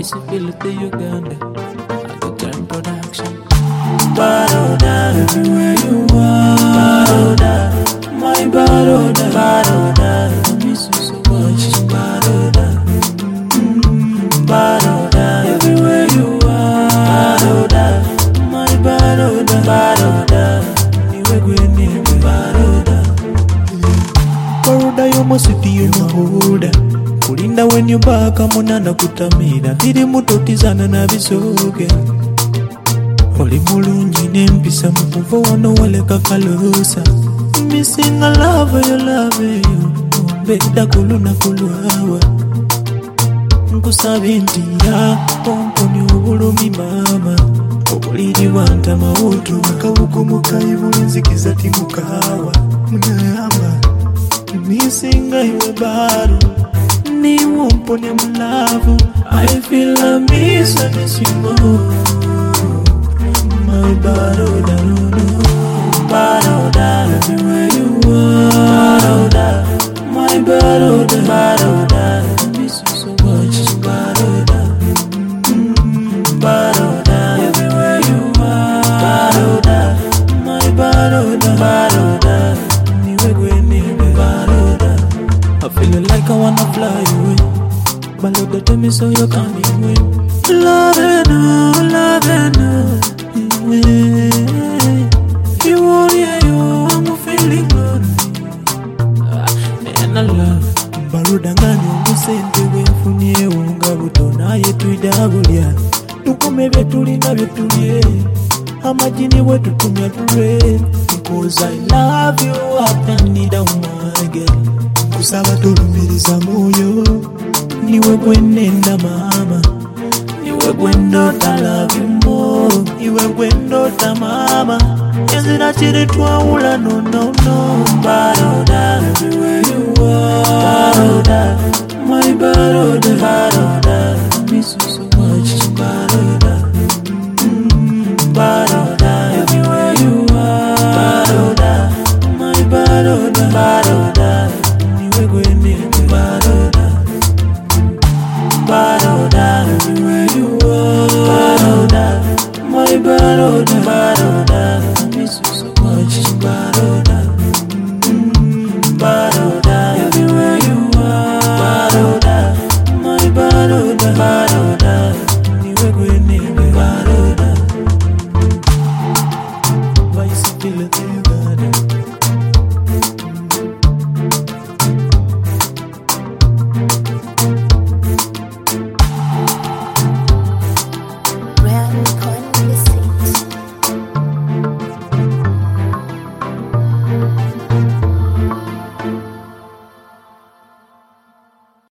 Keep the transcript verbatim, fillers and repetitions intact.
visibility Uganda. At the time production. Baroda, everywhere you are. Baroda, my Baroda, Baroda. I miss you so much, Baroda. Mm, Baroda, everywhere you are. Baroda, my Baroda, Baroda. Iwe gweni, Baroda. Baroda, you must city, you mahoda. Kulinda when you back, amunana kutamira. Tiri mutotizana na bisoge. Oli mulungi nempisa mukuva wano waleka kalosa. Missing a love, you love you. Mbeda kuluna kulwawa. Nkusaba ntira pomponi obulumi mama. Obuliri wanta mawutu akawuko mukaibuli nzikiza timukawa. Munayamba missing iwe baru. Ni womponi mulavu. I feel I miss, I miss you more. My Baroda, Baroda, everywhere you are. Baroda, my Baroda, Baroda. I miss you so much, Baroda. Mm, Baroda, everywhere you are. Baroda, my Baroda, Baroda. Niwe gweni, Baroda. I feel like I wanna fly away. Baroda, tell me so you're coming away. Love and all, love and all. You want you, I'm feeling good. Man, I love Baroda ngani umusente wenfunye unga butona yetu idabulia. Tukome betuli na betuli. Amajini wetu tumya tule. Because I love you up and down my girl. Kusaba tulumiriza moyo. Niwe gwenenda mama. Iwe gwendota, love you more. Iwe gwendota mama. Yenzina chiri twaula, no no no. Baroda, everywhere you are. Baroda, my Baroda, Baroda. I miss you so much, Baroda. Mm, Baroda, everywhere you are. Baroda, my Baroda, Baroda. Iwe gwendota, Baroda. Baroda, everywhere you are. Baroda, my Baroda, Baroda. I miss you so much, Baroda. Mm, Baroda, everywhere you are. Baroda, my Baroda, Baroda. Niwe gweni, Baroda. Visibility Uganda. Real